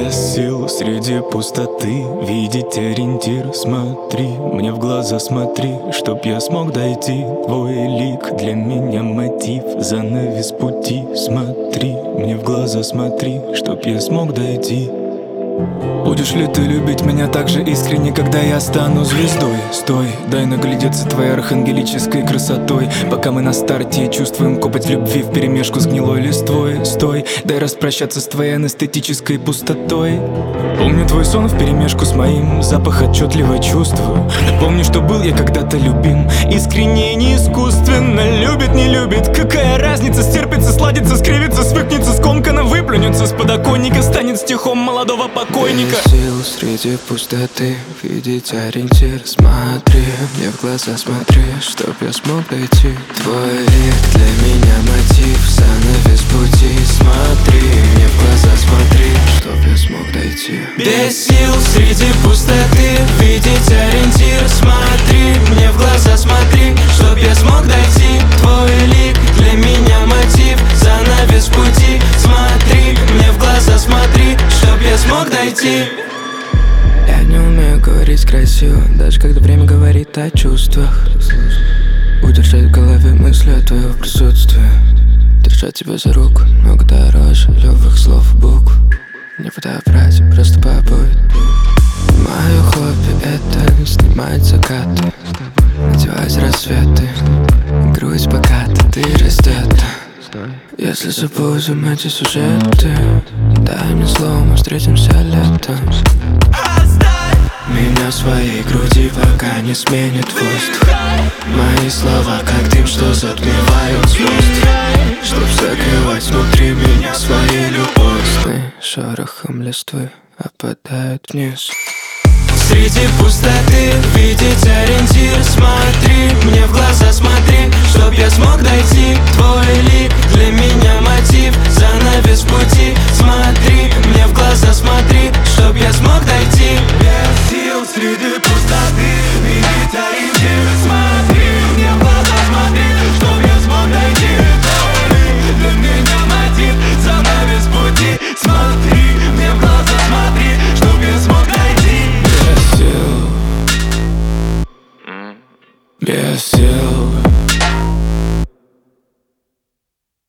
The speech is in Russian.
Без сил среди пустоты видеть ориентир. Смотри мне в глаза, смотри, чтоб я смог дойти. Твой лик для меня мотив, занавес пути. Смотри мне в глаза, смотри, чтоб я смог дойти. Будешь ли ты любить меня так же искренне, когда я стану звездой? Стой, дай наглядеться твоей архангелической красотой, пока мы на старте чувствуем копоть любви вперемешку с гнилой листвой. Стой, дай распрощаться с твоей анестетической пустотой. Помню твой сон вперемешку с моим, запах отчетливо чувствую. Помню, что был я когда-то любим, искренне и не искусственно. Любит, не любит, какая разница? Стерпится, сладится, скривится, свыкнется, скомканно выплюнется с подоконника, станет стихом молодого покойника. Без сил среди пустоты видеть ориентир. Смотри мне в глаза, смотри, чтоб я смог дойти. Твой век для меня мотив, занавес пути. Смотри мне в глаза, смотри, чтоб я смог дойти. Без сил среди пустоты видеть ориентир. Смотри мне в глаза, смотри, чтоб я смог дойти. Твой лик для меня мотив, занавес пути. Смотри мне в глаза, смотри, чтоб я смог дойти. Я не умею говорить красиво, даже когда время говорит о чувствах. Удержать в голове мысли о твоем присутствии. Держать тебя за руку много дороже любых слов и букв. Не фотоаппарате, просто побудь. Мое хобби — это снимать закаты, надевать рассветы, грудь поката, ты раздета. Если забудем эти сюжеты, дай мне слово, мы встретимся летом. Меня в своей груди пока не сменит воздух. Мои слова как дым, что затмевают звезды, чтоб закрывать внутри меня своей любовь. Сны шорохом листвы опадают вниз. Среди пустоты видеть ориентир. Смотри мне в глаза, смотри, чтоб я смог дойти. Твой лик для меня мотив, занавес